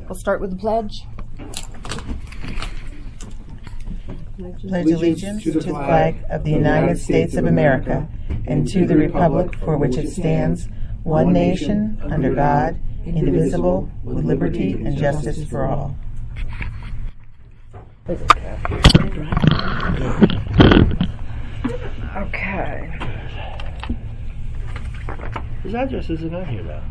We'll start with the pledge. Pledge allegiance to the flag of the United States of America and to the republic for which it stands, one nation, under God, indivisible, with liberty and justice for all. Okay. His address isn't on here now.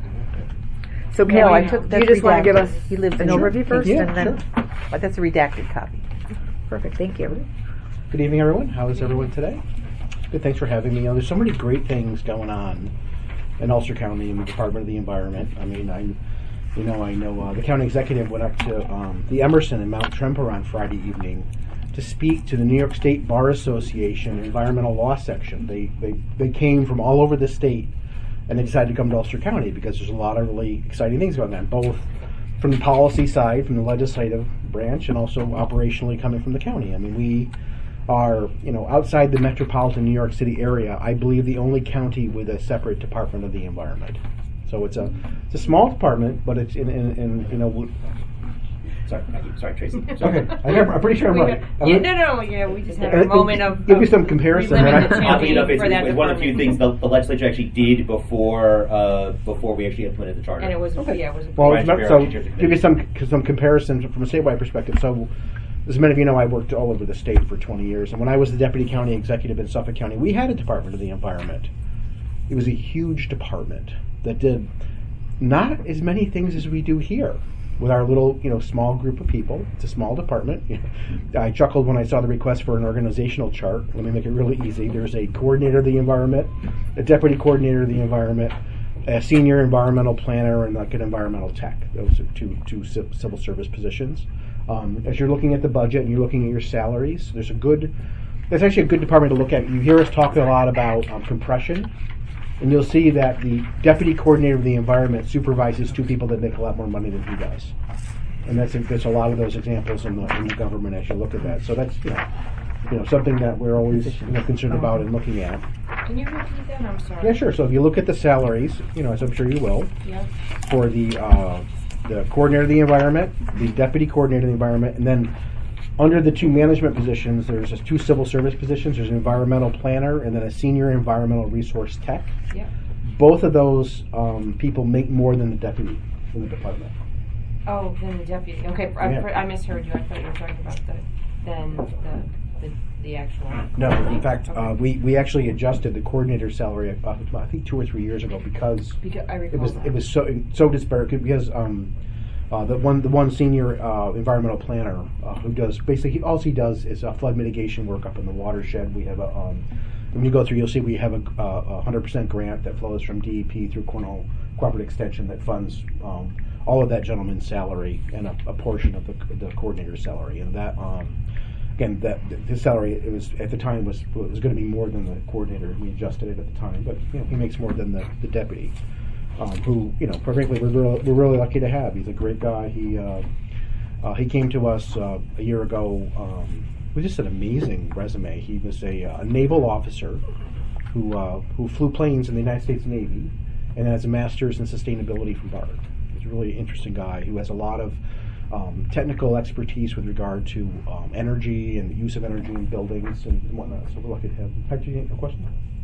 So, Kale, I took. Do you just want to give us He lives an overview first, Yeah, and then? But that's a redacted copy. Perfect. Thank you. Good evening, everyone. How is everyone today? Good. Thanks for having me. There's so many great things going on in Ulster County in the Department of the Environment. I mean, I know the county executive went up to the Emerson in Mount Tremper on Friday evening to speak to the New York State Bar Association Environmental Law Section. They came from all over the state, and they decided to come to Ulster County because there's a lot of really exciting things going on, both from the policy side, from the legislative branch, and also operationally coming from the county. I mean, we are, outside the metropolitan New York City area, I believe the only county with a separate Department of the Environment. So it's a small department, but it's in Sorry, Tracy. Okay, I'm pretty sure I'm right. We just had a moment of give you some comparison. Oddly enough, it's one of the few things the legislature actually did before we actually implemented the charter. And it was okay. Yeah, it was. Well, give you some comparisons from a statewide perspective. So, as many of you know, I worked all over the state for 20 years, and when I was the deputy county executive in Suffolk County, we had a Department of the Environment. It was a huge department that did not as many things as we do here with our little, small group of people. It's a small department. I chuckled when I saw the request for an organizational chart. Let me make it really easy. There's a coordinator of the environment, a deputy coordinator of the environment, a senior environmental planner, and like an environmental tech. Those are two civil service positions. As you're looking at the budget and you're looking at your salaries, there's actually a good department to look at. You hear us talk a lot about compression. And you'll see that the deputy coordinator of the environment supervises two people that make a lot more money than he does. And there's a lot of those examples in the government as you look at that. So that's something that we're always concerned about and looking at. Can you repeat that? I'm sorry. Yeah, sure. So if you look at the salaries, as I'm sure you will, for the coordinator of the environment, the deputy coordinator of the environment, and then under the two management positions, there's just two civil service positions. There's an environmental planner and then a senior environmental resource tech. Yeah. Both of those people make more than the deputy in the department. Oh, then the deputy. Okay, I misheard you. I thought you were talking about the actual. No, in fact, we actually adjusted the coordinator salary I think 2 or 3 years ago because I recall it was so disparate because the one senior environmental planner who does basically all he does is flood mitigation work up in the watershed. We have when you go through, you'll see we have a 100% grant that flows from DEP through Cornell Cooperative Extension that funds all of that gentleman's salary and a portion of the coordinator's salary. And that again, his salary was at the time was going to be more than the coordinator. We adjusted it at the time, but he makes more than the deputy. Who, quite frankly, we're really lucky to have. He's a great guy. He came to us a year ago with just an amazing resume. He was a naval officer who flew planes in the United States Navy and has a master's in sustainability from Bard. He's a really interesting guy who has a lot of technical expertise with regard to energy and the use of energy in buildings and whatnot. So we're lucky to have him. Hector, you have a question?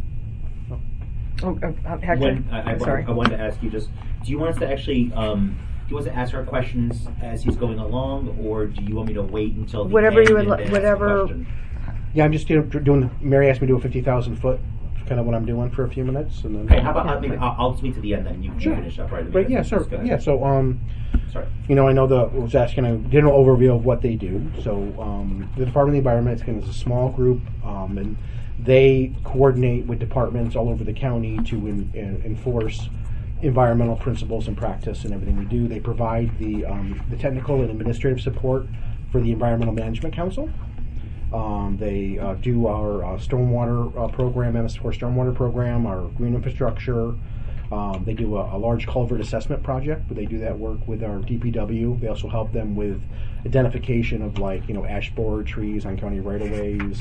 Hector. I wanted to ask you just, do you want us to actually, do you want us to ask our questions as he's going along, or do you want me to wait until the whatever end you would and whatever. Yeah, I'm just doing. Mary asked me to do a 50,000 foot, kind of what I'm doing for a few minutes, and then. Okay, how about I'll speak to the end then. You can finish up right. Right. Yeah. Sure. Yeah. So sorry. I know was asking a general overview of what they do. So the Department of the Environment is a small group, and they coordinate with departments all over the county to enforce environmental principles and practice and everything we do. They provide the technical and administrative support for the Environmental Management Council. They do our stormwater program, MS4 stormwater program, our green infrastructure. They do a large culvert assessment project, but they do that work with our DPW. They also help them with identification of ash borer trees on county right-of-ways.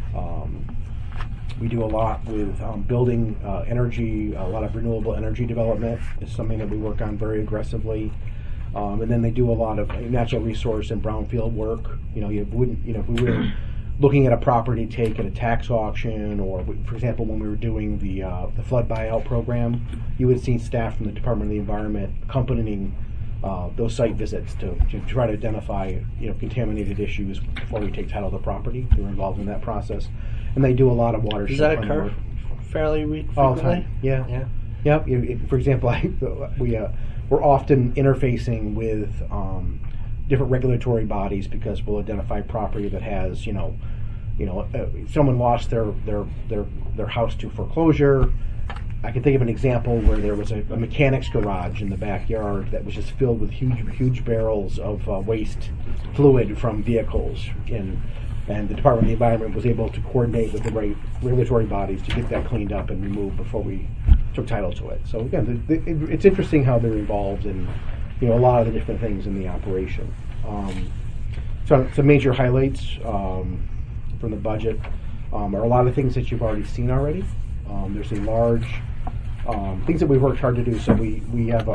We do a lot with building energy, a lot of renewable energy development is something that we work on very aggressively. And then they do a lot of natural resource and brownfield work. You wouldn't, if we were looking at a property take at a tax auction, or for example, when we were doing the flood buyout program, you would see staff from the Department of the Environment accompanying those site visits to try to identify contaminated issues before we take title of the property. They were involved in that process, and they do a lot of watershed. Does that occur fairly frequently? All the time. Yeah. Yep. For example, we're often interfacing with different regulatory bodies because we'll identify property that has someone lost their house to foreclosure. I can think of an example where there was a mechanic's garage in the backyard that was just filled with huge barrels of waste fluid from vehicles, and the Department of the Environment was able to coordinate with the right regulatory bodies to get that cleaned up and removed before we took title to it. So again, it's interesting how they're involved in a lot of the different things in the operation. So some major highlights from the budget are a lot of things that you've already seen already. There's a large things that we've worked hard to do. So we have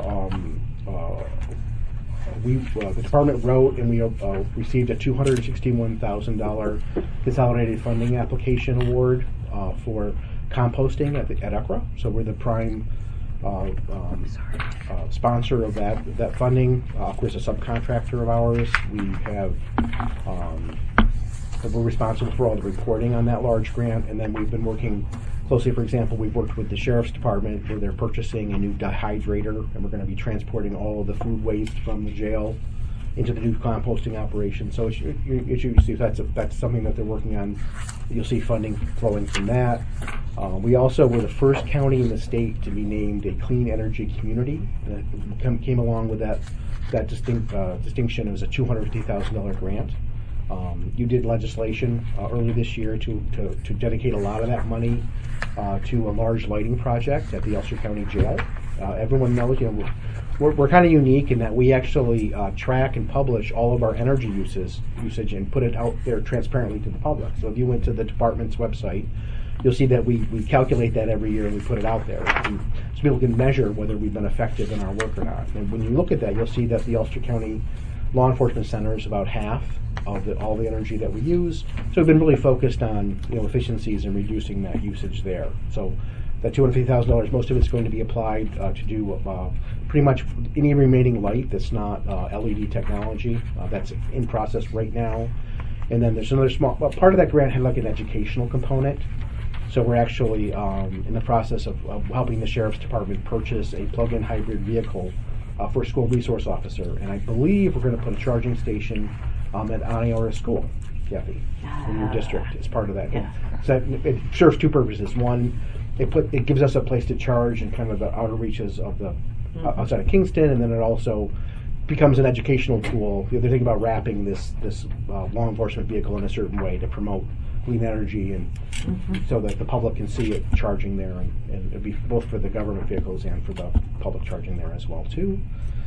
the department wrote and we received a $261,000 consolidated funding application award for composting at UCRA. So we're the prime sponsor of that funding. UCRA is a subcontractor of ours. We're responsible for all the reporting on that large grant, and then we've been working closely. For example, we've worked with the Sheriff's Department where they're purchasing a new dehydrator, and we're going to be transporting all of the food waste from the jail into the new composting operation. So you see that's something that they're working on. You'll see funding flowing from that. We also were the first county in the state to be named a clean energy community. That came along with that distinction. It was a $250,000 grant. You did legislation early this year to dedicate a lot of that money to a large lighting project at the Ulster County Jail. Everyone knows, we're kind of unique in that we actually track and publish all of our energy usage and put it out there transparently to the public. So if you went to the department's website, you'll see that we calculate that every year and we put it out there. So people can measure whether we've been effective in our work or not. And when you look at that, you'll see that the Ulster County Law Enforcement Center is about half of all the energy that we use. So we've been really focused on efficiencies and reducing that usage there. So that $250,000, most of it's going to be applied to do pretty much any remaining light that's not LED technology. That's in process right now. And then there's another small part of that grant had like an educational component. So we're actually in the process of helping the Sheriff's Department purchase a plug-in hybrid vehicle for a school resource officer. And I believe we're going to put a charging station at Aniora School, Kathy, in your district as part of that. Yeah. So it serves two purposes. One, it gives us a place to charge in kind of the outer reaches of the outside of Kingston, and then it also becomes an educational tool. They're thinking about wrapping this law enforcement vehicle in a certain way to promote clean energy, and so that the public can see it charging there, and it'd be both for the government vehicles and for the public charging there as well too.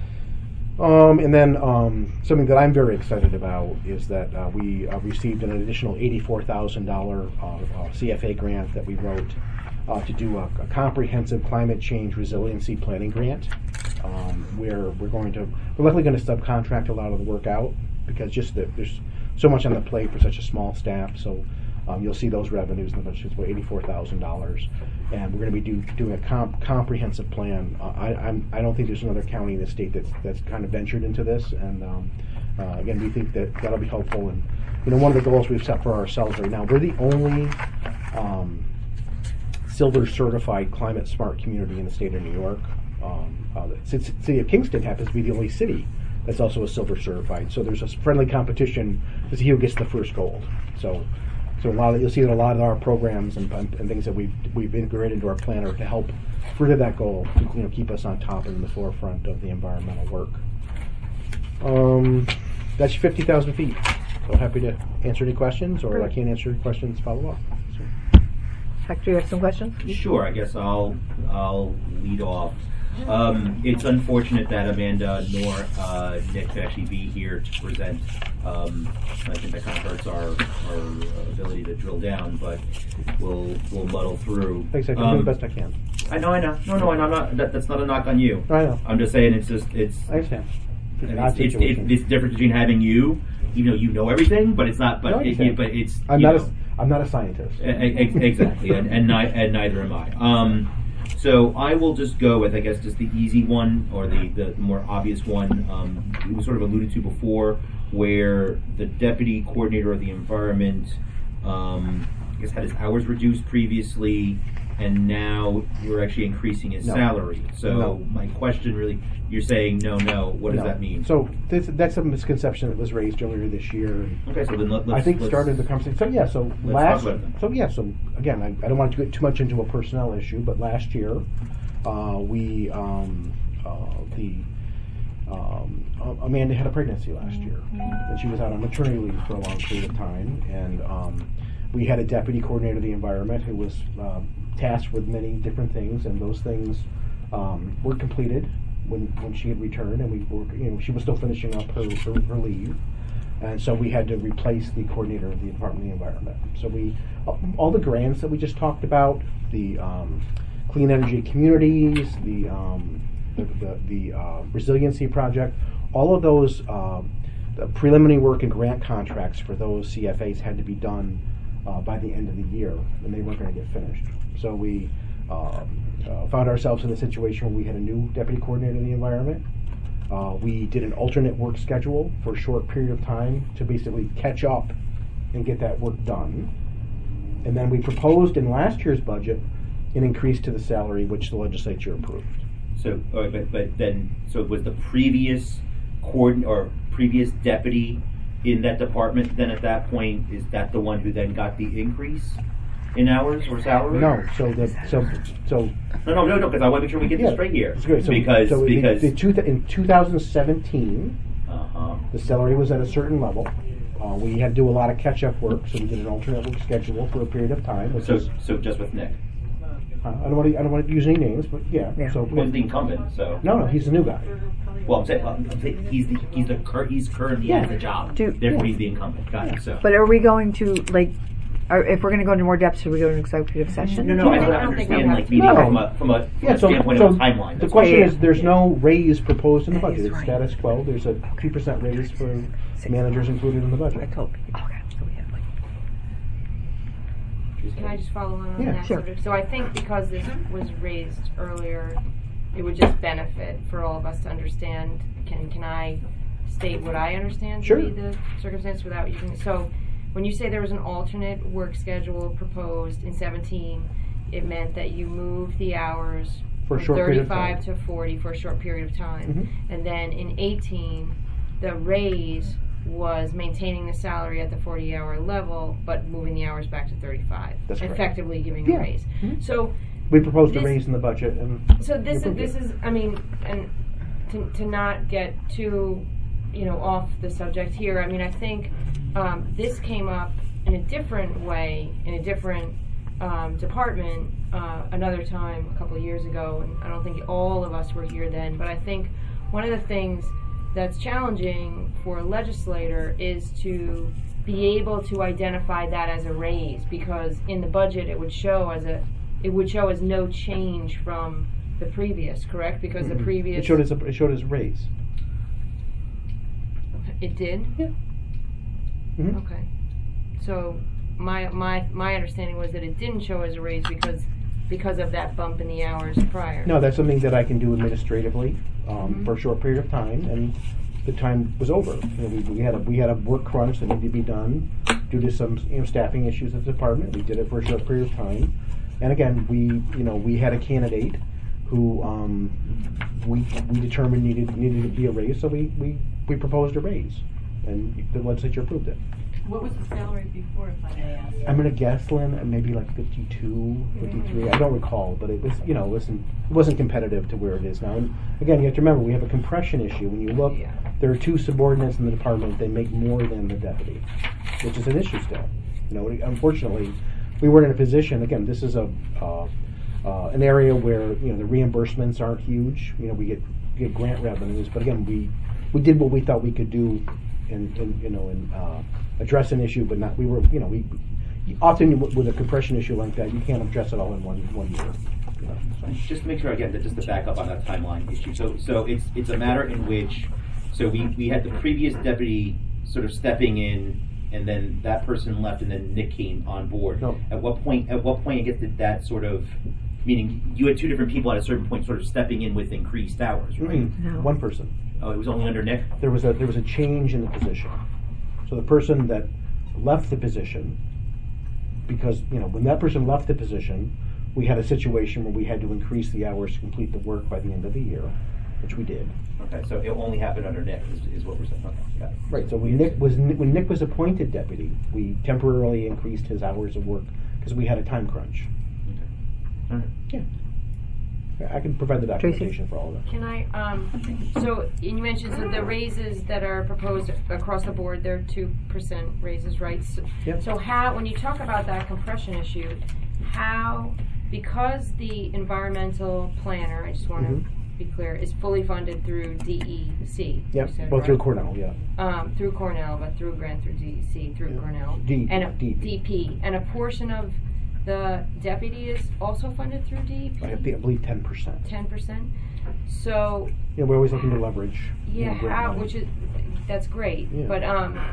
And then something that I'm very excited about is that we received an additional $84,000 CFA grant that we wrote to do a comprehensive climate change resiliency planning grant. Where we're likely going to subcontract a lot of the work out because there's so much on the plate for such a small staff. So you'll see those revenues in the budget. It's about $84,000, and we're going to be doing a comprehensive plan. I don't think there's another county in the state that's kind of ventured into this, and again, we think that'll be helpful. And one of the goals we've set for ourselves right now, we're the only silver certified climate smart community in the state of New York. The city of Kingston happens to be the only city that's also a silver certified. So there's a friendly competition to see who gets the first gold. So you'll see that a lot of our programs and things that we've integrated into our planner to help further that goal to keep us on top and in the forefront of the environmental work. That's 50,000 feet. So happy to answer any questions, or I can't answer any questions. Follow up. Hector, you have some questions? Sure. I guess I'll lead off. It's unfortunate that Amanda nor Nick could actually be here to present. I think that kind of hurts our ability to drill down, but we'll muddle through. Thanks. I can do the best I can. I know. No, I'm not. That's not a knock on you. I know. I'm just saying I understand. It's the difference between having you know everything, but it's not. But I'm not a scientist. Exactly, and neither am I. So I will just go with, I guess, just the easy one or the more obvious one. It was sort of alluded to before, where the deputy coordinator of the environment, I guess, had his hours reduced previously, and now you're actually increasing his salary. So my question really, you're saying no. What does that mean? So that's a misconception that was raised earlier this year. Okay, so then let's started the conversation. So again, I don't want to get too much into a personnel issue, but last year Amanda had a pregnancy last year, and she was out on maternity leave for a long period of time, and we had a deputy coordinator of the environment who was tasked with many different things, and those things were completed when she had returned, and she was still finishing up her leave, and so we had to replace the coordinator of the Department of the Environment. So all the grants that we just talked about, the Clean Energy Communities, the Resiliency Project, all of those the preliminary work and grant contracts for those CFAs had to be done by the end of the year, and they weren't going to get finished. So we found ourselves in a situation where we had a new deputy coordinator of the environment. We did an alternate work schedule for a short period of time to basically catch up and get that work done. And then we proposed in last year's budget an increase to the salary, which the legislature approved. So, but then, so was the previous previous deputy in that department then at that point, is that the one who then got the increase in hours or salary? No. No, because I want to make sure we get this straight here. Great. Because in 2017, the salary was at a certain level. We had to do a lot of catch-up work, so we did an alternate work schedule for a period of time. So just with Nick. I don't want to use any names, but yeah. So who's the incumbent? So no, he's the new guy. Well, I'm saying he's currently at the job. Therefore, he's the incumbent. Got it. So. But are we going to if we're going to go into more depth, should we go to an executive session? No. I don't understand. From a standpoint of a timeline. The question is, there's no raise proposed in the budget. It's status quo. There's a 2% raise for managers included in the budget. Can I just follow on that sure. subject? So I think because this was raised earlier, it would just benefit for all of us to understand. Can I state what I understand to be the circumstance without using? So when you say there was an alternate work schedule proposed in 17, it meant that you moved the hours for from 35 to 40 for a short period of time. And then in 18, the raise was maintaining the salary at the 40-hour level, but moving the hours back to 35. That's correct. Effectively giving a raise. So we proposed a raise in the budget, and so this is I mean, and to not get too off the subject here. I mean, I think this came up in a different way in a different department another time a couple of years ago, and I don't think all of us were here then. But I think one of the things that's challenging for a legislator is to be able to identify that as a raise, because in the budget it would show as no change from the previous, correct? Because the previous it showed as a raise. It did? Yeah. Okay. So my understanding was that it didn't show as a raise because of that bump in the hours prior. No, that's something that I can do administratively for a short period of time, and the time was over. We had a work crunch that needed to be done due to some staffing issues at the department. We did it for a short period of time, and again, we had a candidate who we determined needed to be a raise, so we proposed a raise, and the legislature approved it. What was the salary before, if I may ask? I'm going to guess, Lynn, maybe like 52, 53. I don't recall, but it was, it wasn't competitive to where it is now. And again, you have to remember, we have a compression issue. When you look, there are two subordinates in the department. They make more than the deputy, which is an issue still. Unfortunately, we weren't in a position. Again, this is an area where the reimbursements aren't huge. We get grant revenues, but again, we did what we thought we could do in address an issue, but not. We often with a compression issue like that, you can't address it all in one year. Just to make sure again that just to back up on that timeline issue. So it's a matter in which So we had the previous deputy sort of stepping in, and then that person left, and then Nick came on board. No. At what point, I guess, did that sort of, meaning you had two different people at a certain point sort of stepping in with increased hours, right? No. One person. Oh, it was only under Nick? There was a change in the position. So the person that left the position, because when that person left the position, we had a situation where we had to increase the hours to complete the work by the end of the year, which we did. Okay, so it only happened under Nick, is what we're saying. Okay, got it. Right. So when Nick was appointed deputy, we temporarily increased his hours of work because we had a time crunch. All right. Yeah. I can provide the documentation for all of that. Can I, so you mentioned the raises that are proposed across the board, they're 2% raises, right? So, Yep. so how, when you talk about that compression issue, how, because the environmental planner, I just want to be clear, is fully funded through DEC. Yep. you said, Well, through right? Cornell, yeah. Through Cornell, but through grant through DEC, through Cornell. And DP. And a portion of the deputy is also funded through DEP? I believe 10%. 10%? So, We're always looking to leverage. yeah, grant how, money. which is, that's great. Yeah. But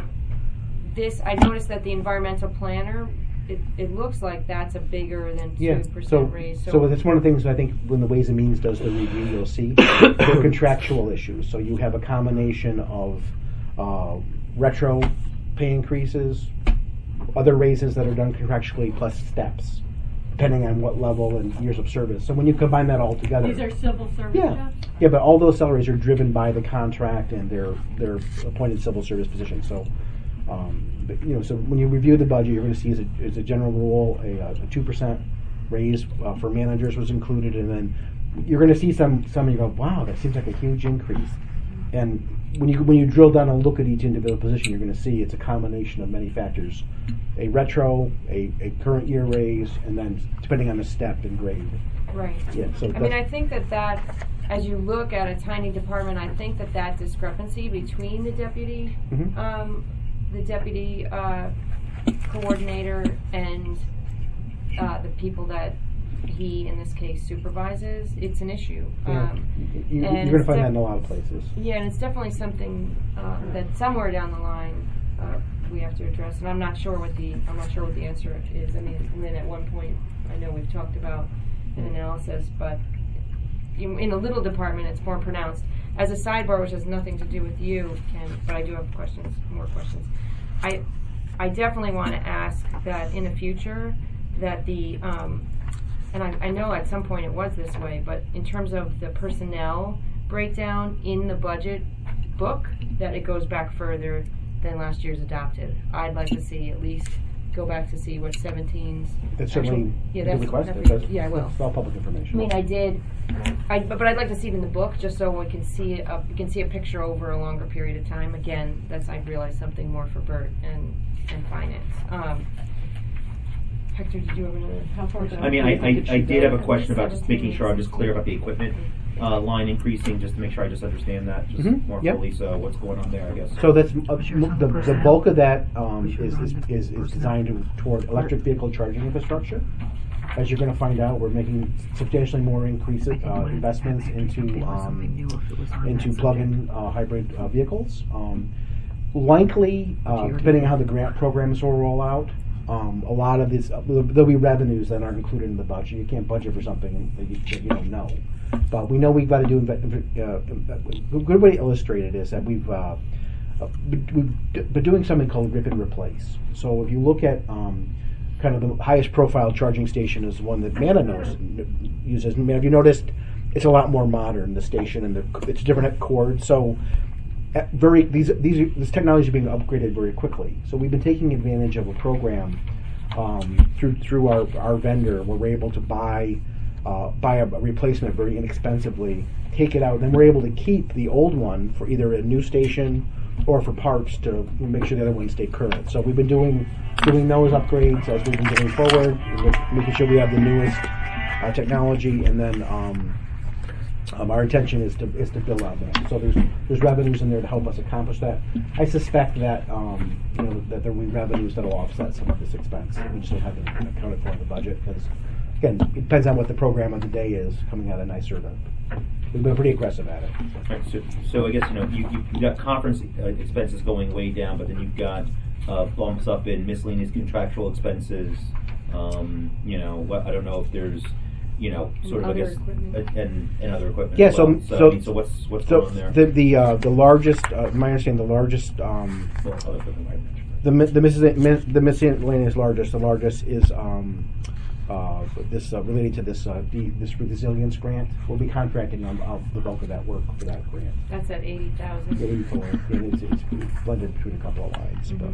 I noticed that the environmental planner, it looks like that's a bigger than 2% raise. So that's one of the things I think when the Ways and Means does the review, you'll see they're contractual issues. So you have a combination of retro pay increases, other raises that are done contractually, plus steps, depending on what level and years of service. So when you combine that all together, These are civil service jobs? yeah, but all those salaries are driven by the contract and their appointed civil service position. So, so when you review the budget, you're going to see as a general rule a 2% raise for managers was included, and then you're going to see some and you go, wow, that seems like a huge increase. And when you drill down and look at each individual position, you're going to see it's a combination of many factors: a retro, a current year raise, and then depending on the step and grade. right. Yeah. So I mean, I think that as you look at a tiny department, I think that discrepancy between the deputy, coordinator and the people that he, in this case, supervises, it's an issue. You're going to find that in a lot of places. Yeah, and it's definitely something that somewhere down the line we have to address. And I'm not sure what the answer is. I mean, and then at one point, I know we've talked about an analysis, but in a little department, it's more pronounced. As a sidebar, which has nothing to do with you, Ken, but I do have more questions. I definitely want to ask that in the future that the and I know at some point it was this way, but in terms of the personnel breakdown in the budget book, that it goes back further than last year's adopted. I'd like to see at least go back to see what 17's. That's certainly that's requested. yeah, I will. It's all public information. I mean, I did, but I'd like to see it in the book just so we can see a picture over a longer period of time. Again, I realize something more for Bert and finance. Hector, did you have another? How far? I mean, I did have a question about just making sure I'm just clear about the equipment line increasing, just to make sure I just understand that just more fully. So what's going on there, I guess. So that's the bulk of that is designed toward electric vehicle charging infrastructure. As you're going to find out, we're making substantially more investments into plug-in hybrid vehicles. Likely, depending on how the grant programs will roll out, a lot of this there'll be revenues that aren't included in the budget. You can't budget for something that you don't know. But we know we've got to do. A good way to illustrate it is that we've been doing something called rip and replace. So if you look at kind of the highest profile charging station is one that Mana uses. And have you noticed it's a lot more modern, the station, and it's different cords. So this technology is being upgraded very quickly. So we've been taking advantage of a program through our vendor where we're able to buy a replacement very inexpensively, take it out, and then we're able to keep the old one for either a new station or for parts to make sure the other ones stay current. So we've been doing those upgrades as we've been going forward, making sure we have the newest technology, and then our intention is to build out that. So there's revenues in there to help us accomplish that. I suspect that that there will be revenues that will offset some of this expense. We just don't have it accounted for in the budget because, again, it depends on what the program of the day is coming out of NYSERDA. we've been pretty aggressive at it. Right, so I guess you've got conference expenses going way down, but then you've got bumps up in miscellaneous contractual expenses. I don't know if there's sort of Other I guess equipment. and other equipment. Yeah, as well. so what's going on there? The largest, my understanding, the largest, Well, other equipment, right? the miscellaneous largest, the largest is this related to this resilience grant. We'll be contracting on the bulk of that work for that grant. That's at 80,000. 84, and it's blended between a couple of lines. But.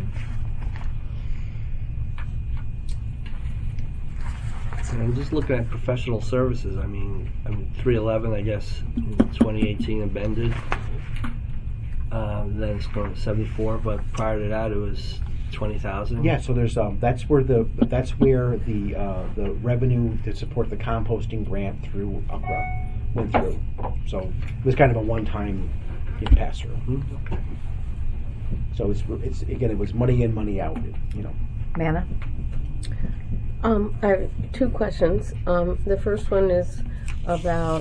And I'm just looking at professional services. I mean 311, I guess, in 2018 amended. Then it's going to 74, but prior to that it was 20,000. Yeah, so there's that's where the revenue to support the composting grant through UCRA went through. So it was kind of a one-time pass through. Okay. So it's again, it was money in, money out. Manna? I have two questions. The first one is about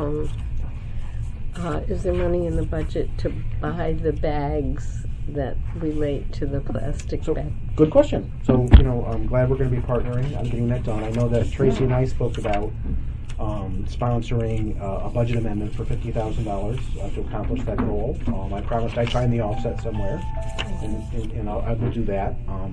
is there money in the budget to buy the bags that relate to the plastic bag? Good question. So I'm glad we're going to be partnering on getting that done. I know that Tracy and I spoke about sponsoring a budget amendment for $50,000 to accomplish that goal. I promised I'd find the offset somewhere, and I will do that.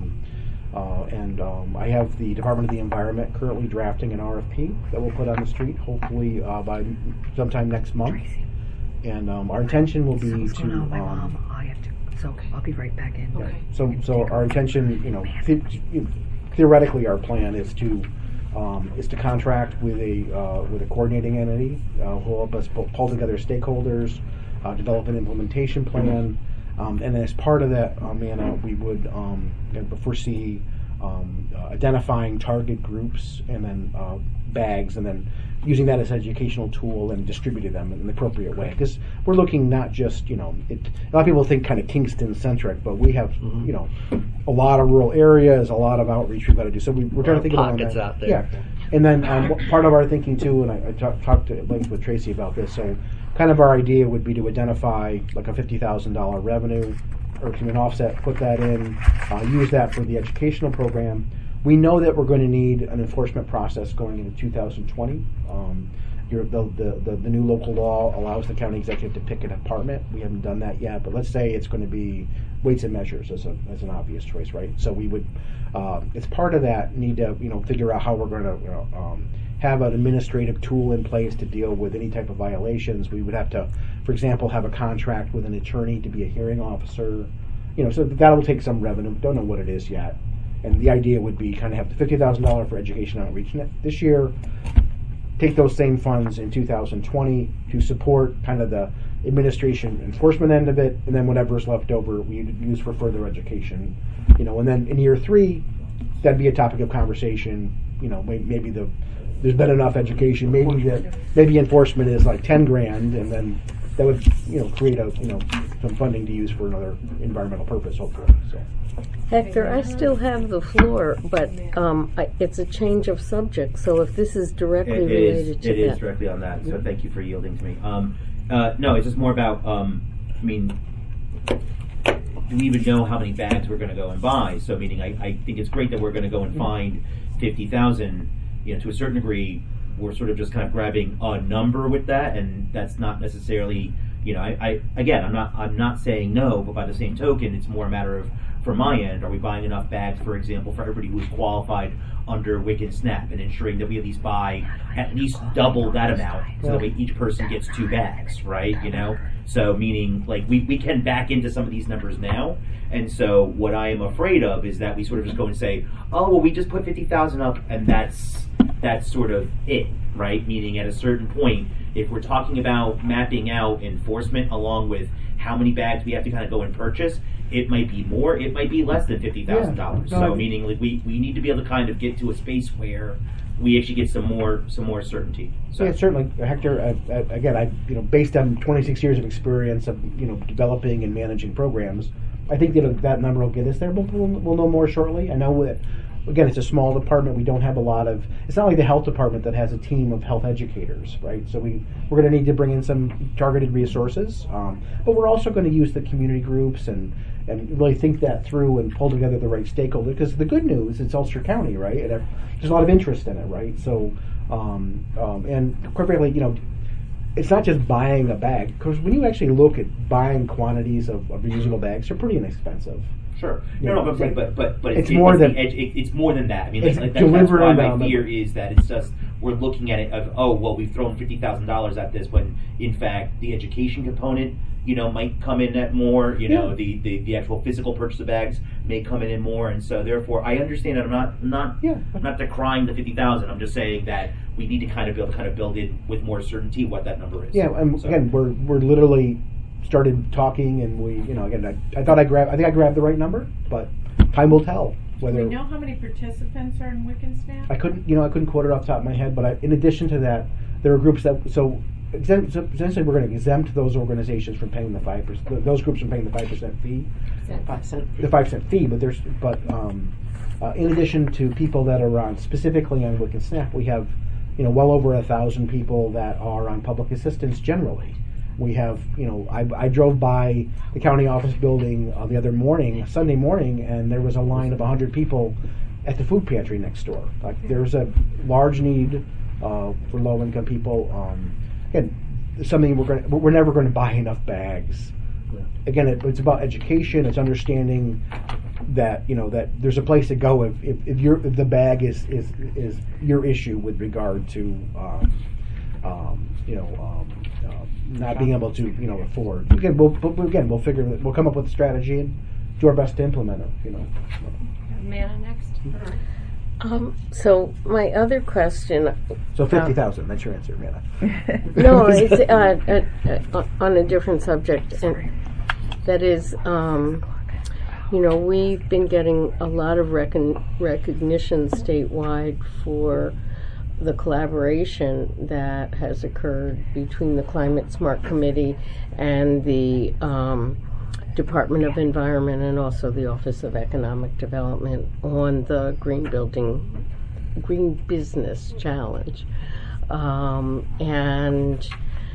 I have the Department of the Environment currently drafting an RFP that we'll put on the street, hopefully by sometime next month. And our intention will be What's to. going on with my mom? I have to. So I'll be right back in. Okay. So our intention, theoretically, our plan is to contract with a coordinating entity who will help us pull together stakeholders, develop an implementation plan, and then as part of that, Anna, we would foresee identifying target groups and then bags, and then using that as an educational tool and distributing them in an appropriate way. Because we're looking not just, a lot of people think kind of Kingston-centric, but we have, a lot of rural areas, a lot of outreach we've got to do. So we're trying to think about pockets that. out there. Yeah. And then part of our thinking, too, and I talked at length with Tracy about this, so kind of our idea would be to identify like a $50,000 revenue or to an offset, put that in, use that for the educational program. We know that we're going to need an enforcement process going into 2020. The new local law allows the county executive to pick a department. We haven't done that yet, but let's say it's going to be weights and measures as an obvious choice, right? So we would, as part of that, need to figure out how we're going to have an administrative tool in place to deal with any type of violations. We would have to, for example, have a contract with an attorney to be a hearing officer. So that will take some revenue. Don't know what it is yet. And the idea would be kind of have the $50,000 for education outreach this year, take those same funds in 2020 to support kind of the administration enforcement end of it, and then whatever's left over we use for further education. And then in year 3, that'd be a topic of conversation. Maybe there's been enough education. Maybe enforcement is like $10,000, and then that would create some funding to use for another environmental purpose, hopefully. So. Hector, I still have the floor, but it's a change of subject. So if this is directly related to that, it is directly on that. So thank you for yielding to me. No, it's just more about. Do we even know how many bags we're going to go and buy? So meaning, I think it's great that we're going to go and find 50,000. To a certain degree, we're sort of just kind of grabbing a number with that, and that's not necessarily. I'm not saying no, but by the same token, it's more a matter of, from my end, are we buying enough bags, for example, for everybody who is qualified under WIC and SNAP, and ensuring that we at least buy at least double that amount, so that way each person gets 2 bags, right? So meaning, like, we can back into some of these numbers now, and so what I am afraid of is that we sort of just go and say, oh, well, we just put 50,000 up, and that's sort of it, right? Meaning at a certain point, if we're talking about mapping out enforcement along with how many bags we have to kind of go and purchase, it might be more, it might be less than $50,000. Yeah. So meaning, like, we need to be able to kind of get to a space where we actually get some more certainty. So yeah, certainly, Hector. Again, based on 26 years of experience of developing and managing programs, I think that number will get us there. But we'll know more shortly. I know that again, it's a small department. We don't have a lot of. It's not like the health department that has a team of health educators, right? So we're going to need to bring in some targeted resources, but we're also going to use the community groups and really think that through and pull together the right stakeholder. Because the good news, it's Ulster County, right? And there's a lot of interest in it, right? So, and quite frankly, it's not just buying a bag, because when you actually look at buying quantities of reusable bags, they're pretty inexpensive. Sure. No, but it's more than it's more than that. I mean, it's that's why my fear is that it's just we're looking at it of we've thrown $50,000 at this, when in fact the education component might come in at more. The actual physical purchase of bags may come in more, and so therefore I understand that I'm not decrying the $50,000. I'm just saying that we need to kind of build in with more certainty what that number is. Yeah, and again, we're literally started talking, and we again I think I grabbed the right number, but time will tell whether. Do we know how many participants are in WickedSnap? I couldn't quote it off the top of my head, but in addition to that, there are groups that essentially we're going to exempt those organizations from paying the 5%. Those groups from paying the 5% fee. 5%. The 5% fee, but in addition to people that are on specifically on WickedSnap, we have well over 1,000 people that are on public assistance generally. We have, I drove by the county office building the other morning, Sunday morning, and there was a line of 100 people at the food pantry next door. Like, there's a large need for low-income people. Again, something we're never going to buy enough bags. Again, it's about education. It's understanding that that there's a place to go if the bag is your issue with regard to not being able to afford. Again, we'll come up with a strategy and do our best to implement it. Amanda next. So my other question. So 50,000. That's your answer, Amanda. No, it's on a different subject, and that is, we've been getting a lot of recognition statewide for the collaboration that has occurred between the Climate Smart Committee and the Department of Environment and also the Office of Economic Development on the Green Business Challenge. And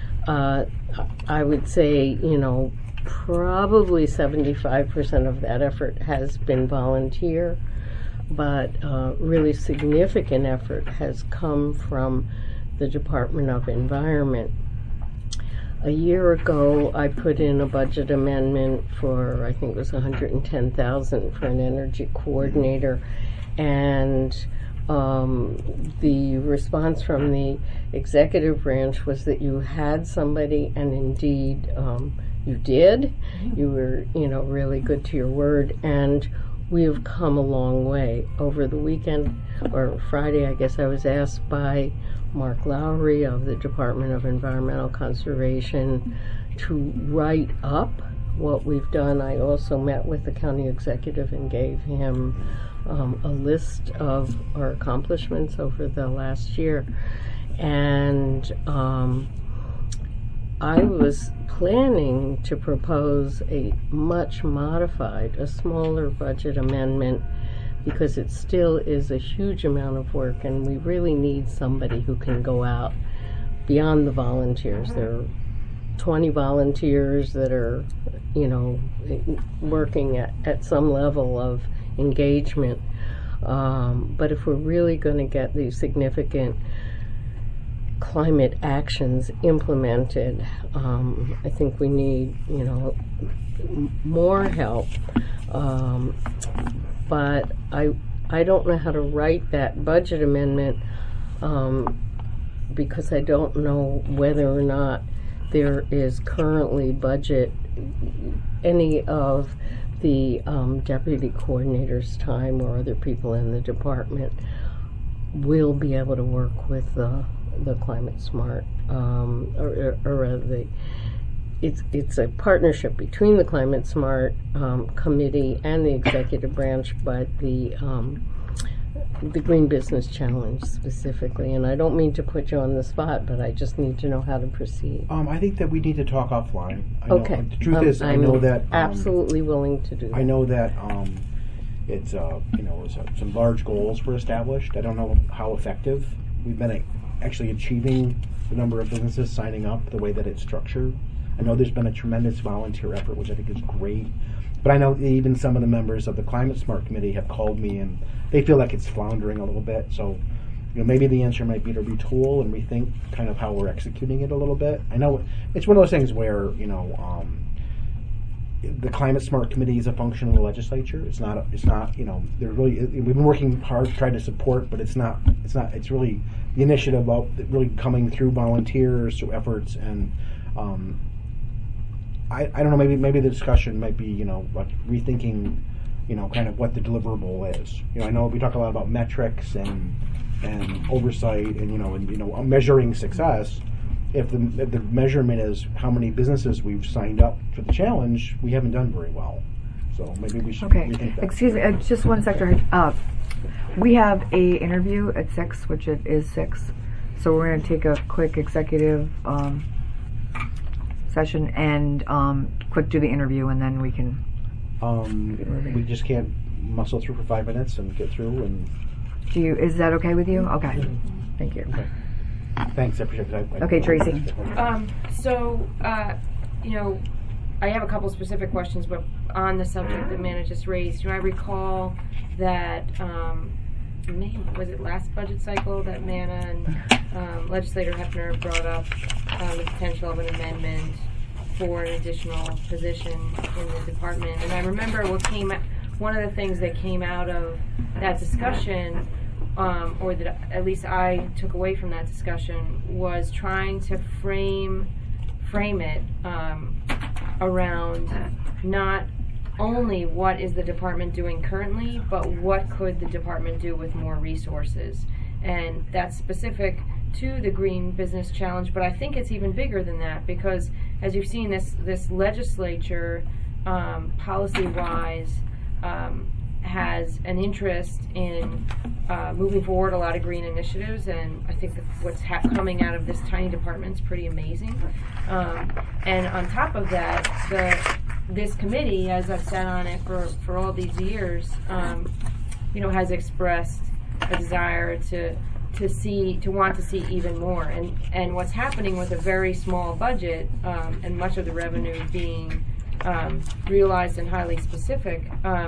I would say, probably 75% of that effort has been volunteer, but really significant effort has come from the Department of Environment. A year ago, I put in a budget amendment for, I think it was $110,000 for an energy coordinator, and the response from the executive branch was that you had somebody, and indeed you did. You were, really good to your word, and we have come a long way. Over the weekend, or Friday, I guess, I was asked by Mark Lowry of the Department of Environmental Conservation to write up what we've done. I also met with the county executive and gave him a list of our accomplishments over the last year. And I was planning to propose a much modified, a smaller budget amendment, because it still is a huge amount of work, and we really need somebody who can go out beyond the volunteers. There are 20 volunteers that are, working at some level of engagement. But if we're really going to get these significant climate actions implemented, I think we need, more help. But I don't know how to write that budget amendment because I don't know whether or not there is currently budget any of the deputy coordinator's time or other people in the department will be able to work with the Climate Smart it's a partnership between the Climate Smart Committee and the executive branch, but the Green Business Challenge specifically. And I don't mean to put you on the spot, but I just need to know how to proceed. I think that we need to talk offline. Okay. The truth is, I know that absolutely willing to do that. I know that it's some large goals were established. I don't know how effective we've been actually achieving the number of businesses signing up the way that it's structured. I know there's been a tremendous volunteer effort, which I think is great. But I know even some of the members of the Climate Smart Committee have called me, and they feel like it's floundering a little bit. So, maybe the answer might be to retool and rethink kind of how we're executing it a little bit. I know it's one of those things where the Climate Smart Committee is a function of the legislature. It's not. They're really. We've been working hard to try to support, but it's not. It's really the initiative of really coming through volunteers, through efforts, and I don't know. Maybe the discussion might be like rethinking, kind of what the deliverable is. I know we talk a lot about metrics and oversight and measuring success. If the measurement is how many businesses we've signed up for the challenge, we haven't done very well. So maybe we should rethink that. Excuse me, just one sector. We have a interview at 6, which it is 6. So we're going to take a quick executive session and quick do the interview, and then we can. We just can't muscle through for 5 minutes and get through. And is that okay with you? Okay, thank you. Okay. Thanks, I appreciate it. Okay, Tracy. I have a couple specific questions, but on the subject that Manna just raised, I recall that, was it last budget cycle that Manna and Legislator Hefner brought up the potential of an amendment for an additional position in the department. And I remember one of the things that came out of that discussion, or that at least I took away from that discussion, was trying to frame it around not only what is the department doing currently, but what could the department do with more resources. And that's specific to the Green Business Challenge, but I think it's even bigger than that, because as you've seen, this legislature, policy-wise, has an interest in moving forward a lot of green initiatives, and I think that what's coming out of this tiny department is pretty amazing. And on top of that, this committee, as I've sat on it for all these years, has expressed a desire to want to see even more. And what's happening with a very small budget, and much of the revenue being realized and highly specific,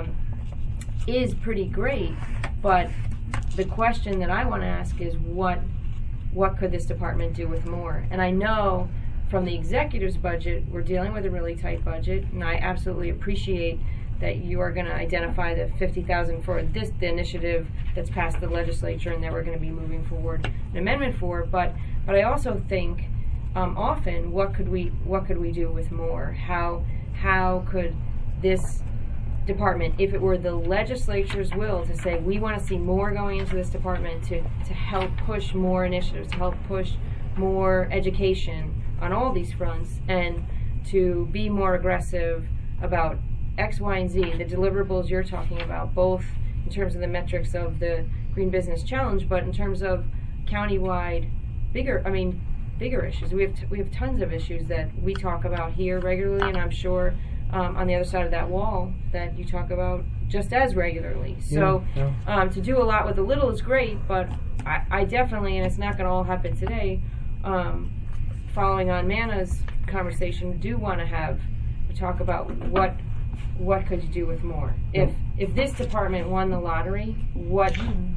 is pretty great. But the question that I want to ask is what could this department do with more? And I know from the executive's budget, we're dealing with a really tight budget, and I absolutely appreciate that you are going to identify the $50,000 for the initiative that's passed the legislature and that we're going to be moving forward an amendment for. But I also think often, what could we do with more? How could this department, if it were the legislature's will to say we want to see more going into this department to help push more initiatives, to help push more education on all these fronts, and to be more aggressive about X, Y, and Z, the deliverables you're talking about, both in terms of the metrics of the Green Business Challenge, but in terms of countywide bigger issues. We have tons of issues that we talk about here regularly, and I'm sure on the other side of that wall that you talk about just as regularly. So to do a lot with a little is great, but I definitely, and it's not going to all happen today, following on Manna's conversation, do want to talk about what could you do with more. If this department won the lottery, what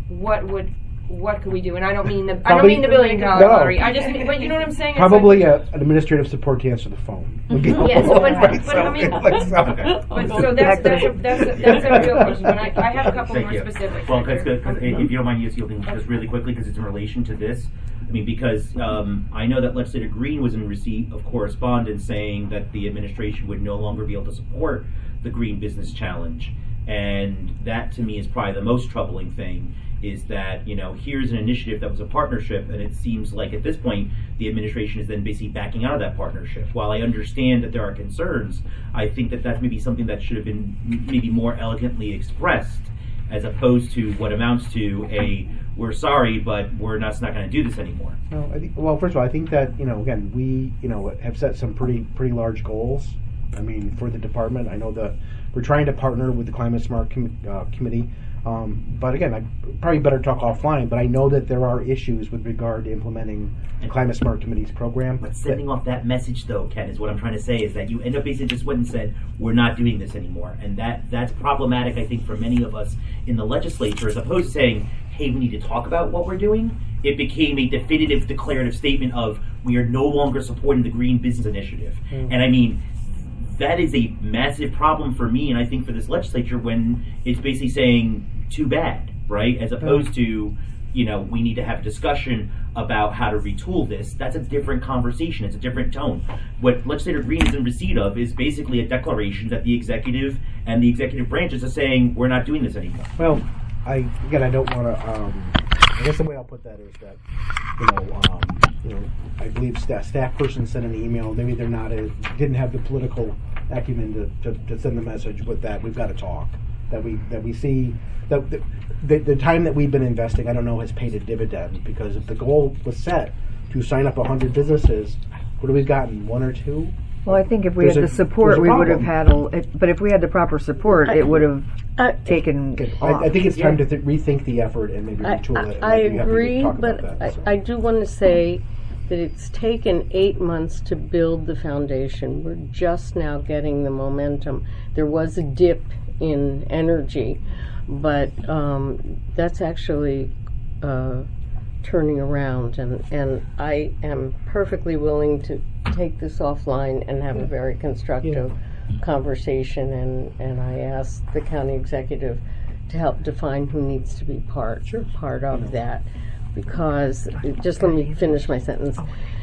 could we do? And I don't mean the $1 billion lottery. I just mean, but you know what I'm saying? Probably an administrative support to answer the phone. Yes, but I mean, so that's a real question. But I have a couple more specific. Well, that's good. If you don't mind yielding just really quickly, because it's in relation to this. I mean, because I know that Legislator Green was in receipt of correspondence saying that the administration would no longer be able to support the Green Business Challenge, and that to me is probably the most troubling thing. Is that, here's an initiative that was a partnership, and it seems like at this point the administration is then basically backing out of that partnership. While I understand that there are concerns, I think that that's maybe something that should have been maybe more elegantly expressed, as opposed to what amounts to we're sorry, but we're not going to do this anymore. No, well, first of all, I think that again, we have set some pretty large goals. I mean, for the department, I know the We're trying to partner with the Climate Smart Committee. But again, I probably better talk offline, but I know that there are issues with regard to implementing the Climate Smart Committee's program. But sending off that message, though, Ken, is what I'm trying to say, is that you end up basically just went and said, we're not doing this anymore. And that's problematic, I think, for many of us in the legislature, as opposed to saying, hey, we need to talk about what we're doing. It became a definitive, declarative statement of, we are no longer supporting the Green Business Initiative. And I mean, that is a massive problem for me, and I think for this legislature, when it's basically saying, too bad, right? As opposed to, we need to have a discussion about how to retool this. That's a different conversation. It's a different tone. What Legislator Green is in receipt of is basically a declaration that the executive and the executive branches are saying, we're not doing this anymore. Well, I don't want to. I guess the way I'll put that is that, I believe staff person sent an email. Maybe didn't have the political acumen to send the message with that. We've got to talk. That we see that the time that we've been investing, I don't know, has paid a dividend, because if the goal was set to sign up 100 businesses, what have we gotten? 1 or 2? Well, I think if we had the support, we would have had but if we had the proper support, it would have taken off. I think it's time to rethink the effort and maybe retool it. I agree, but I do want to say that it's taken 8 months to build the foundation. We're just now getting the momentum. There was a dip in energy, but that's actually turning around, and I am perfectly willing to take this offline and have a very constructive conversation, and I asked the county executive to help define who needs to be part of that, because just let me finish my sentence.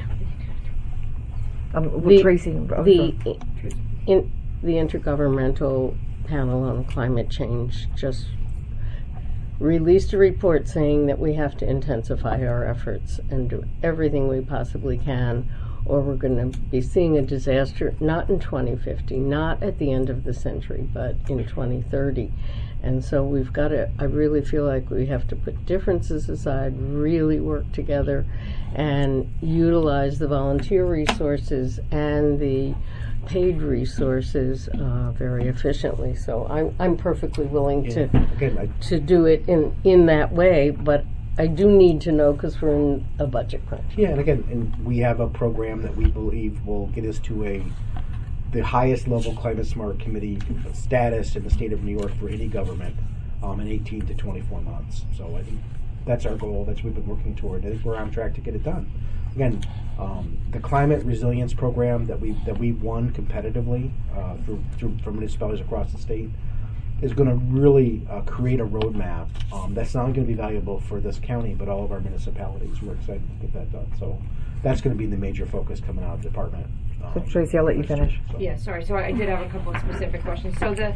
Tracy, the Intergovernmental Panel on Climate Change just released a report saying that we have to intensify our efforts and do everything we possibly can, or we're going to be seeing a disaster, not in 2050, not at the end of the century, but in 2030. And so we've got to, I really feel like we have to put differences aside, really work together, and utilize the volunteer resources and the paid resources very efficiently. So I'm perfectly willing to do it in that way, but I do need to know, because we're in a budget crunch. Yeah, and we have a program that we believe will get us to the highest level Climate Smart Committee status in the state of New York for any government in 18 to 24 months. So I think that's our goal. That's what we've been working toward. I think we're on track to get it done. Again, the climate resilience program that we won competitively from municipalities across the state is going to really create a roadmap that's not only going to be valuable for this county, but all of our municipalities. We're excited to get that done. So that's going to be the major focus coming out of the department. So Tracy, I'll let you finish. Yeah, sorry. So I did have a couple of specific questions. So the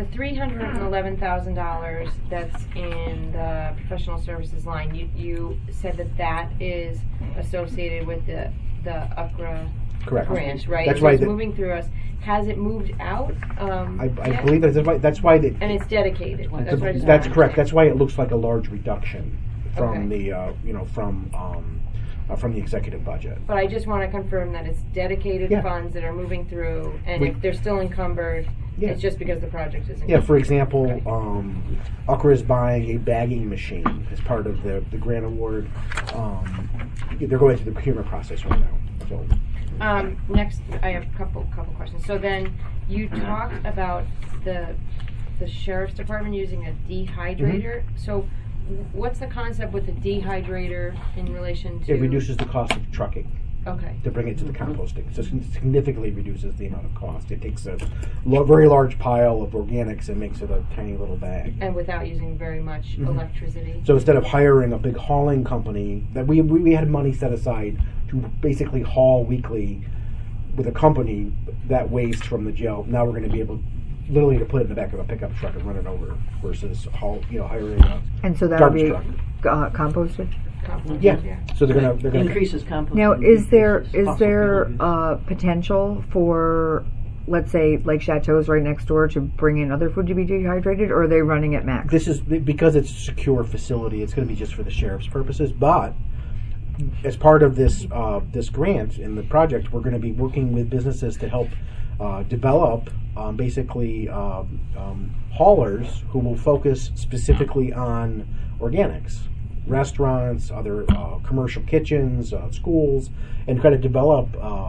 $311,000 that's in the professional services line, you said that is associated with the UCRA grant, right? That's so why it's moving through us. Has it moved out? I believe that's why. And it's dedicated. That's correct. That's why it looks like a large reduction from from the executive budget. But I just want to confirm that it's dedicated funds that are moving through, and if they're still encumbered, it's just because the project is encumbered. Yeah, for example, UCRA is buying a bagging machine as part of the grant award. They're going through the procurement process right now. So. Next, I have a couple questions. So then, you talked about the sheriff's department using a dehydrator. Mm-hmm. So, what's the concept with the dehydrator in relation to? It reduces the cost of trucking. Okay. To bring it to the composting, so it significantly reduces the amount of cost. It takes a very large pile of organics and makes it a tiny little bag. And without using very much electricity. So instead of hiring a big hauling company, that we had money set aside to basically haul weekly with a company that waste from the jail. Now we're going to be able literally to put it in the back of a pickup truck and run it over versus hiring a and so that'll be composted. Yeah. So they're gonna increases composting. Now, is there potential for, let's say, Lake Chateau's right next door, to bring in other food to be dehydrated, or are they running at max? This is because it's a secure facility. It's going to be just for the sheriff's purposes, but as part of this grant in the project, we're going to be working with businesses to help develop basically haulers who will focus specifically on organics, restaurants, other commercial kitchens, schools, and kind of develop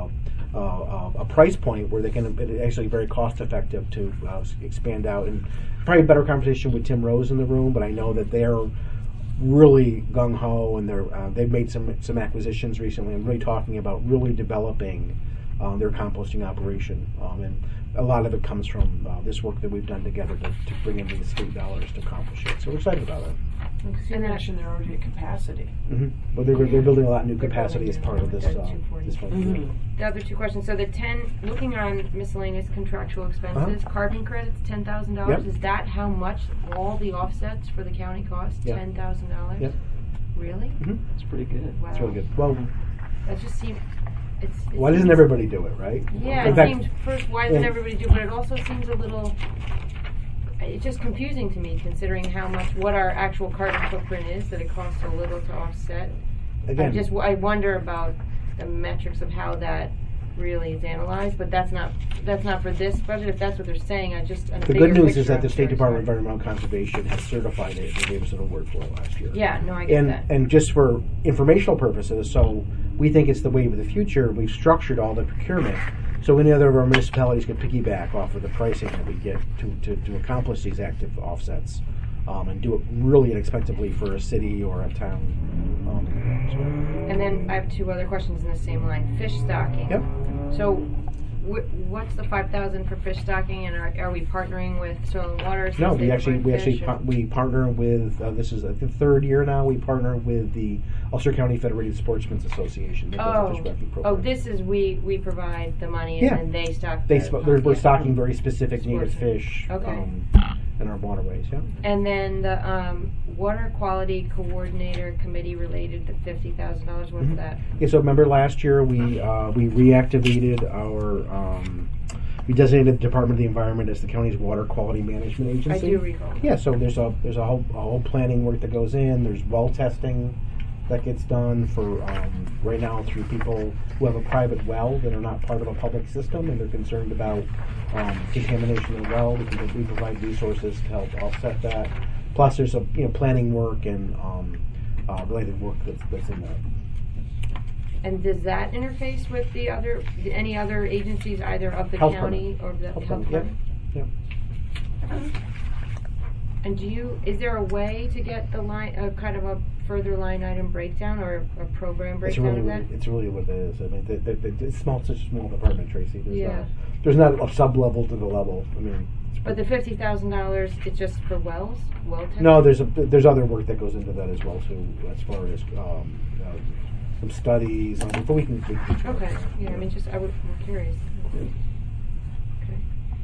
a price point where they can it's actually very cost effective to expand out. And probably a better conversation with Tim Rose in the room, but I know that they're really gung ho, and they've made some acquisitions recently, and really talking about really developing their composting operation. And a lot of it comes from this work that we've done together to bring in the state dollars to accomplish it. So we're excited about it. You mentioned they're already at capacity. Mm-hmm. Well, they're building a lot of new capacity as part of this fund. The other two questions. So the 10, looking on miscellaneous contractual expenses, carbon credits, $10,000. Yep. Is that how much all the offsets for the county cost? Yep. $10,000. Yep. Really? Mm-hmm. It's pretty good. Wow. It's really good. Well, That just seems. why doesn't everybody do it, right? Yeah, In it fact, seems first. Why doesn't everybody do it? But it also seems a little. It's just confusing to me, considering what our actual carbon footprint is. That it costs so little to offset. again, I wonder about the metrics of how that really is analyzed. But that's not for this budget. If that's what they're saying, the good news is that the State Department of Environmental Conservation has certified it and gave us an award for it last year. Yeah, no, I get that. And just for informational purposes, so we think it's the wave of the future. We've structured all the procurement so any other of our municipalities can piggyback off of the pricing that we get to accomplish these active offsets, and do it really inexpensively for a city or a town. And then I have two other questions in the same line. Fish stocking. Yep. So, what's the $5,000 for fish stocking, and are we partnering with Soil and Water? No, we partner with. This is the third year now. We partner with the Ulster County Federated Sportsmen's Association. That does a fish stocking program. This is we provide the money, and then they stock. We're stocking very specific native fish. Okay. In our waterways, yeah. And then the Water Quality Coordinator Committee related to $50,000. What's that? Yeah, so remember last year we reactivated our we designated the Department of the Environment as the county's water quality management agency. I do recall. Yeah, so there's a whole planning work that goes in. There's well testing that gets done for right now through people who have a private well that are not part of a public system, and they're concerned about contamination of the well. We provide resources to help offset that. Plus, there's a planning work and related work that's in that. And does that interface with any other agencies, either of the Health county or the health department? Yep. And is there a way to get the kind of a further line item breakdown or a program breakdown of that? It's really what it is. I mean, it's such a small department, Tracy. There's not a sub level to the level. I mean, but the $50,000 is just for well testing? No, there's other work that goes into that as well too, as far as some studies. But we can. Okay. Yeah. I mean, I'm curious. Okay.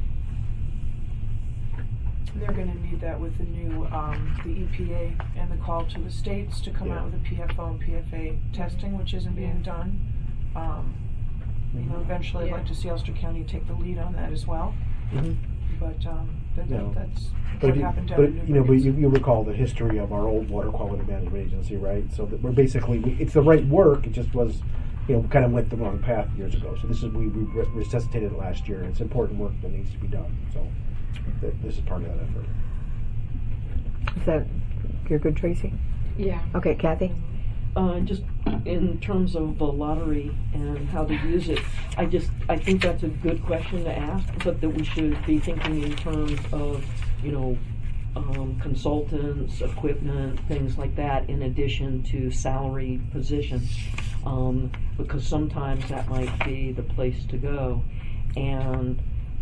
They're going to need that with the new the EPA and the call to the states to come out with the PFO and PFA testing, which isn't being done. Eventually, I'd like to see Ulster County take the lead on that as well. Mm-hmm. But that's but what happened down in New but you recall the history of our old water quality management agency, right? So that we're basically it's the right work. It just was, kind of went the wrong path years ago. So we resuscitated it last year, and it's important work that needs to be done. So this is part of that effort. Is that you're good, Tracy? Yeah. Okay, Kathy. Just in terms of the lottery and how to use it, I think that's a good question to ask, but that we should be thinking in terms of, consultants, equipment, things like that, in addition to salaried positions, because sometimes that might be the place to go. And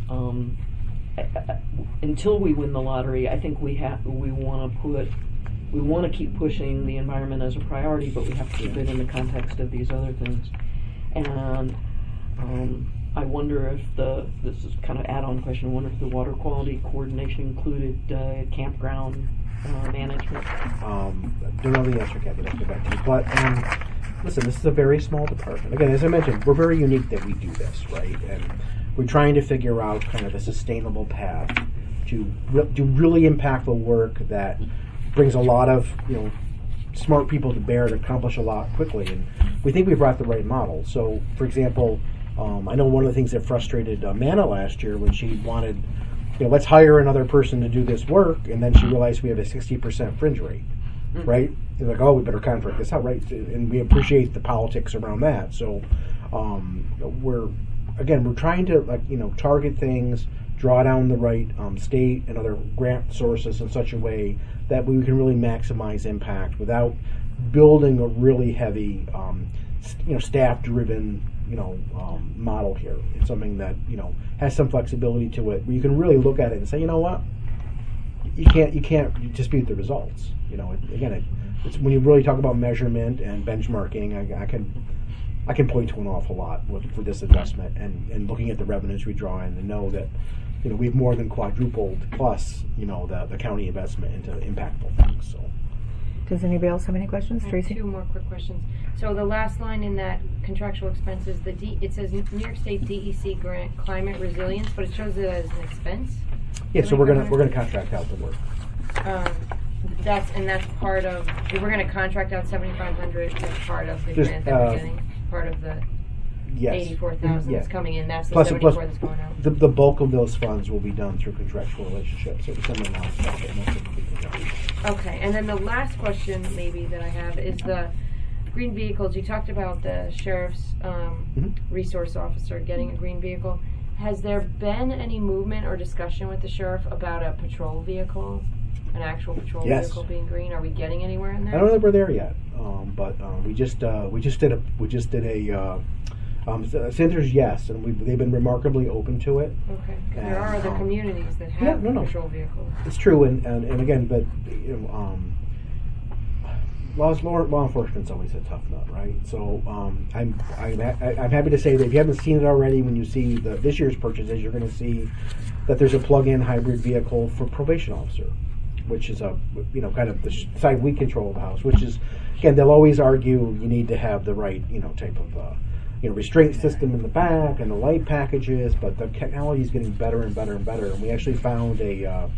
until we win the lottery, I think we want to keep pushing the environment as a priority, but we have to keep it in the context of these other things. And I wonder if this is kind of add-on question, I wonder if the water quality coordination included campground management. Don't know the answer, Kathy. I'll get back to you. But listen, this is a very small department. Again, as I mentioned, we're very unique that we do this, right? And we're trying to figure out kind of a sustainable path to do really impactful work that brings a lot of smart people to bear to accomplish a lot quickly, and we think we brought the right model. So, for example, I know one of the things that frustrated Amanda last year when she wanted, let's hire another person to do this work, and then she realized we have a 60% fringe rate, right? It's like, oh, we better contract this out, right? And we appreciate the politics around that. So we're trying to target things, draw down the right state and other grant sources in such a way that we can really maximize impact without building a really heavy, staff-driven, model here. It's something that has some flexibility to it, where you can really look at it and say, you know what, you can't dispute the results. It's when you really talk about measurement and benchmarking, I can point to an awful lot for this investment, and looking at the revenues we draw in, and know that we've more than quadrupled plus the county investment into impactful things. So. Does anybody else have any questions? Tracy? Two more quick questions. So the last line in that contractual expenses, it says New York State DEC grant climate resilience, but it shows it as an expense. Yeah, so we're gonna contract out the work. That's part of. We're going to contract out $7,500 as part of the grant that we're getting. Part of the 84,000 that's coming in. That's the plus, 74 that's going out. The bulk of those funds will be done through contractual relationships. So something else. Okay, and then the last question maybe that I have is the green vehicles. You talked about the sheriff's resource officer getting a green vehicle. Has there been any movement or discussion with the sheriff about a patrol vehicle, an actual patrol vehicle being green? Are we getting anywhere in there? I don't know that we're there yet, but we just did a. Centers, yes, and they've been remarkably open to it. Okay, because there are other communities that have patrol vehicles. It's true, and again, but law enforcement's always a tough nut, right? So I'm happy to say that if you haven't seen it already, when you see this year's purchases, you're going to see that there's a plug-in hybrid vehicle for probation officer, which is kind of the side we control of the house. Which is, again, they'll always argue you need to have the right type of restraint system in the back and the light packages, but the technology is getting better and better and better. And we actually found an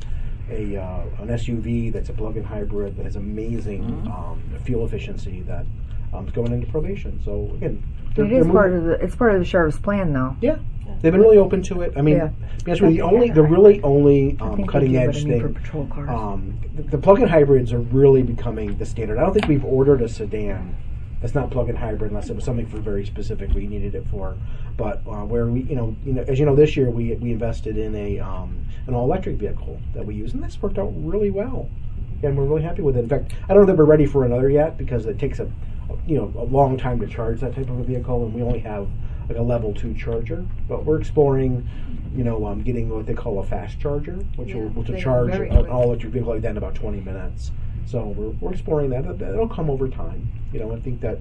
SUV that's a plug-in hybrid that has amazing fuel efficiency that is going into probation. So again, it's part of the sheriff's plan, though. Yeah, they've been really open to it. I mean, because the really only cutting edge thing. For patrol cars. The plug-in hybrids are really becoming the standard. I don't think we've ordered a sedan that's not plug-in hybrid unless it was something for very specific we needed it for. But where we, as you know, this year we invested in an all-electric vehicle that we use, and that's worked out really well. And we're really happy with it. In fact, I don't know that we're ready for another yet because it takes a long time to charge that type of a vehicle, and we only have like a level 2 charger. But we're exploring, getting what they call a fast charger, which will charge an all-electric vehicle like that in about 20 minutes. So we're exploring that. It'll come over time. I think that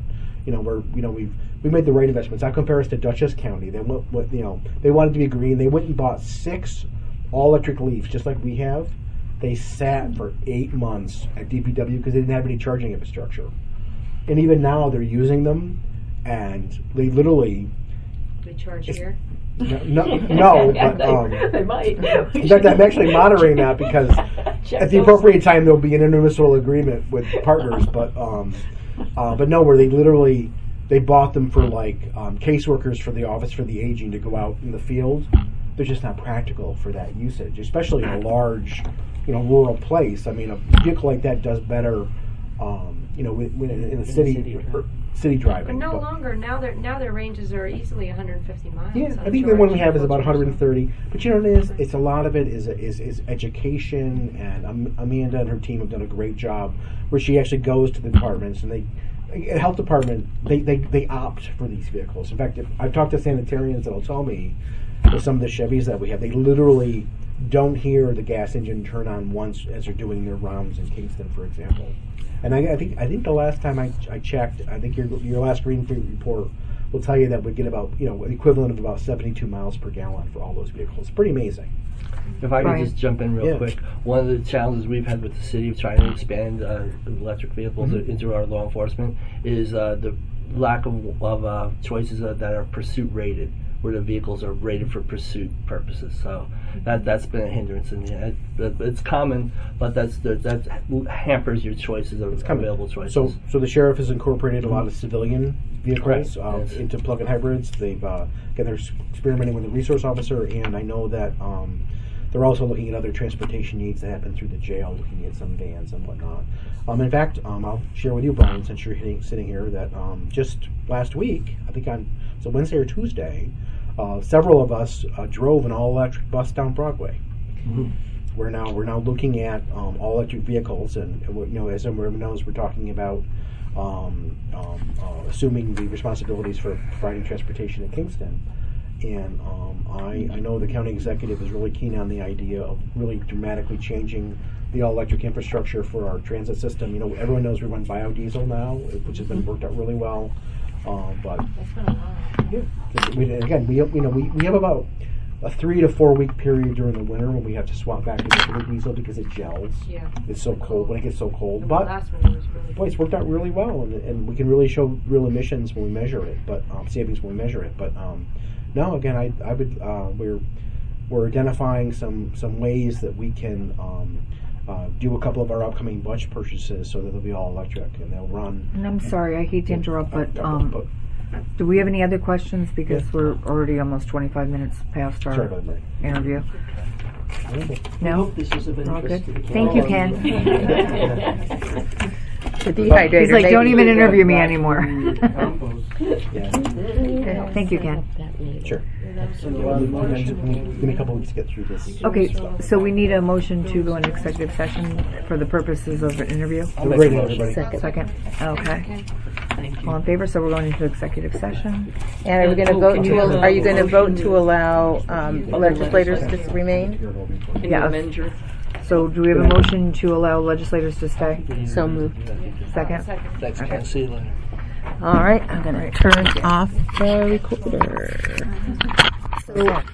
we made the right investments. I compare us to Dutchess County. They they wanted to be green. They went and bought 6 all-electric Leafs, just like we have. They sat for 8 months at DPW because they didn't have any charging infrastructure. And even now they're using them, and they literally. They charge here? No, but they might. In fact, I'm actually monitoring that because at the appropriate time there'll be an intermunicipal agreement with partners. But no, where they bought them for caseworkers for the Office for the Aging to go out in the field. They're just not practical for that usage, especially in a large, rural place. I mean, a vehicle like that does better, in a city driving. But no longer. Now their ranges are easily 150 miles. Yeah, I think the one we have is about 130. But what it is? It's a lot of it is education, and Amanda and her team have done a great job where she actually goes to the departments, and health department, they opt for these vehicles. In fact, I've talked to sanitarians that'll tell me with some of the Chevys that we have, they literally don't hear the gas engine turn on once as they're doing their rounds in Kingston, for example. And I think the last time I checked, I think your last Green Fleet report will tell you that we get about the equivalent of about 72 miles per gallon for all those vehicles. It's pretty amazing. If I could just jump in real quick, one of the challenges we've had with the city of trying to expand electric vehicles into our law enforcement is the lack of choices that are pursuit rated, where the vehicles are rated for pursuit purposes. So that's been a hindrance, and it's common, but that hampers your choices of available choices. So the sheriff has incorporated a lot of civilian vehicles Correct, yes. into plug-in hybrids. They've again, they're experimenting with the resource officer, and I know that they're also looking at other transportation needs that happen through the jail, looking at some vans and whatnot. In fact, I'll share with you, Brian, since you're sitting here, that just last week, I think on Wednesday or Tuesday, several of us drove an all-electric bus down Broadway. Mm-hmm. We're now looking at all-electric vehicles, and as everyone knows, we're talking about assuming the responsibilities for providing transportation in Kingston. And I know the county executive is really keen on the idea of really dramatically changing the all-electric infrastructure for our transit system. Everyone knows we run biodiesel now, which has been worked out really well. But we have about a 3 to 4 week period during the winter when we have to swap back to the diesel because it gels. Yeah. It's so cold when it gets so cold. The But last one was really boy, it's worked out really well, and we can really show real emissions when we measure it, but savings when we measure it. But no, again, I would we're identifying some ways that we can do a couple of our upcoming bunch purchases so that they'll be all electric and they'll run. And I'm sorry, I hate to interrupt, but do we have any other questions? Because we're already almost 25 minutes past our interview. I No? hope this is of We're all interest good? to the Thank you, county. Ken. The dehydrator. He's like, don't maybe. even interview me anymore. Yeah. Thank you, Ken. Sure. Give me a couple weeks to get through this. Okay, so we need a motion to go into executive session for the purposes of an interview. Have a great day, everybody. Second. Okay. All in favor? So we're going into executive session. And are we going to vote to? Are you going to vote to allow legislators to remain? Can you Yeah. amend your? So do we have a motion to allow legislators to stay? So moved. Second? Thanks, Ken. See you later. All right, I'm going to turn off the recorder. So